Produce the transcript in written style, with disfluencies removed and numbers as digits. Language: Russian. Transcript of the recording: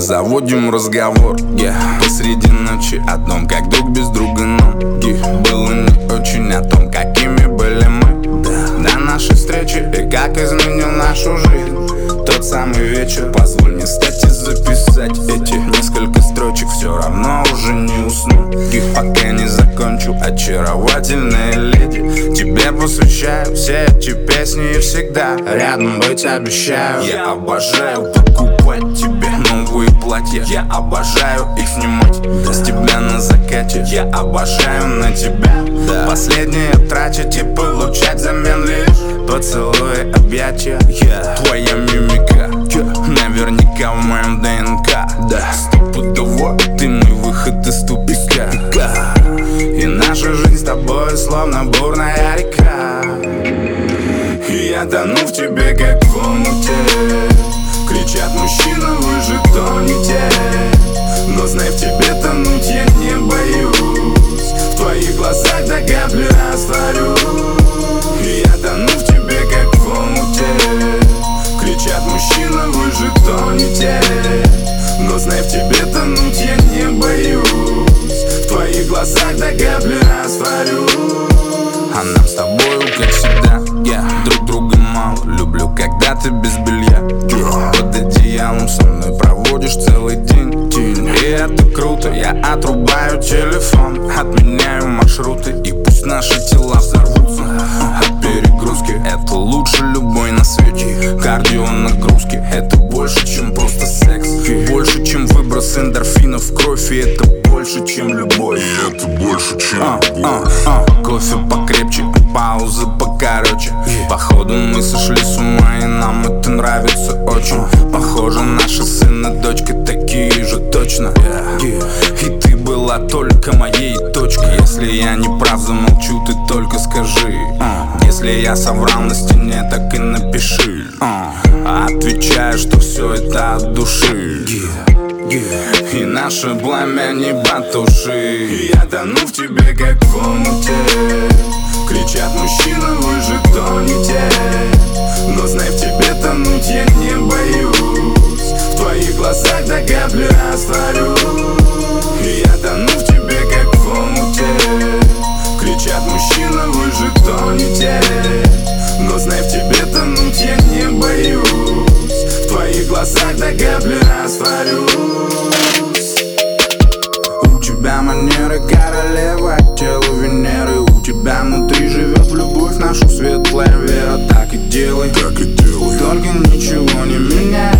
заводим разговор посреди ночи о том, как друг без друга нам было не очень, о том, какими были мы до нашей встречи и как изменил нашу жизнь тот самый вечер. Позволь мне стать и записать эти несколько строчек, все равно уже не усну, пока не закончу. Очаровательная леди, тебе посвящаю все эти песни и всегда рядом быть обещаю. Я обожаю покупать тебе новые платья, я обожаю их снимать с тебя на закате. Я обожаю на тебя последнее тратить и получать взамен лишь поцелуи, объятия. Твоя мимика наверняка в моем ДНК. Стопудово ты мой выход из тупика, и наша жизнь с тобой словно бурная река. И я тону в тебе, как в омуте. Кричат мужчины, вы же тонете, но знай, в тебе тонуть я не боюсь. В твоих глазах до капли растворюсь. И я тону в тебе, как в омуте. Кричат мужчины, вы же тонете, но знай, в тебе тонуть я не боюсь. В твоих глазах до капли растворюсь. А нам с тобою, как всегда, друг друга мало. Люблю, когда ты без белья под одеялом со мной проводишь целый день. И это круто, я отрубаю телефон, отменяю маршруты, и пусть наши тела взорвутся от перегрузки. Это лучше любой на свете кардио нагрузки. Это больше, чем просто секс, больше, чем выброс эндорфинов в кровь. И это больше, чем любовь. И это больше, чем любовь. Кофе покрепче, паузы покороче. Походу мы сошли с ума, и нам это нравится очень. Похоже, наши сын и дочка такие же точно. И ты была только моей точкой. Если я не прав, замолчу, ты только скажи. Если я соврал на стене, так и напиши. Отвечаю, что все это от души. И наше пламя не потуши. И я тону в тебе, как в омуте. Кричат мужчины, вы же тонете, но знай, в тебе тонуть я не боюсь. В твоих глазах до капли растворюсь. И я тону в тебе, как в омуте. Кричат мужчины, вы же тонете, но знай, в тебе тонуть я не боюсь. В твоих глазах до капли растворюсь. У тебя манеры королева, тело Венеры. У тебя внутри живет в любовь нашу светлая вера. Так и делай, так и делай. только ничего не меняй.